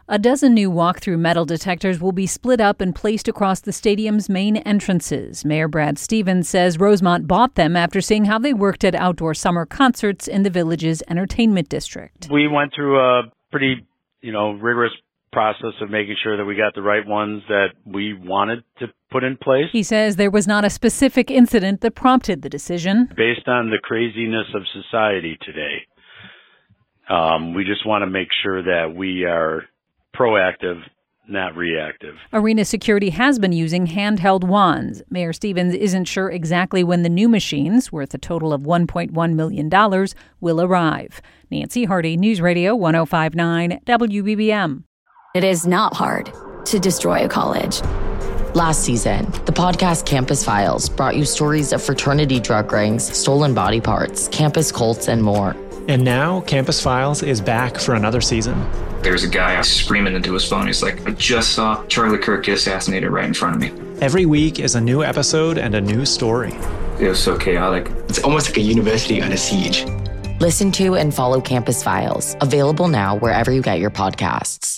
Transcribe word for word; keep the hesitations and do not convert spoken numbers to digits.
A dozen new walk-through metal detectors will be split up and placed across the stadium's main entrances. Mayor Brad Stevens says Rosemont bought them after seeing how they worked at outdoor summer concerts in the village's entertainment district. We went through a pretty, you know, rigorous process of making sure that we got the right ones that we wanted to put in place. He says there was not a specific incident that prompted the decision. Based on the craziness of society today, um, we just want to make sure that we are proactive, not reactive. Arena Security has been using handheld wands. Mayor Stevens isn't sure exactly when the new machines, worth a total of one point one million dollars, will arrive. Nancy Hardy, News Radio one oh five point nine W B B M. It is not hard to destroy a college. Last season, the podcast Campus Files brought you stories of fraternity drug rings, stolen body parts, campus cults, and more. And now, Campus Files is back for another season. There's a guy screaming into his phone. He's like, I just saw Charlie Kirk get assassinated right in front of me. Every week is a new episode and a new story. It was so chaotic. It's almost like a university under siege. Listen to and follow Campus Files, available now wherever you get your podcasts.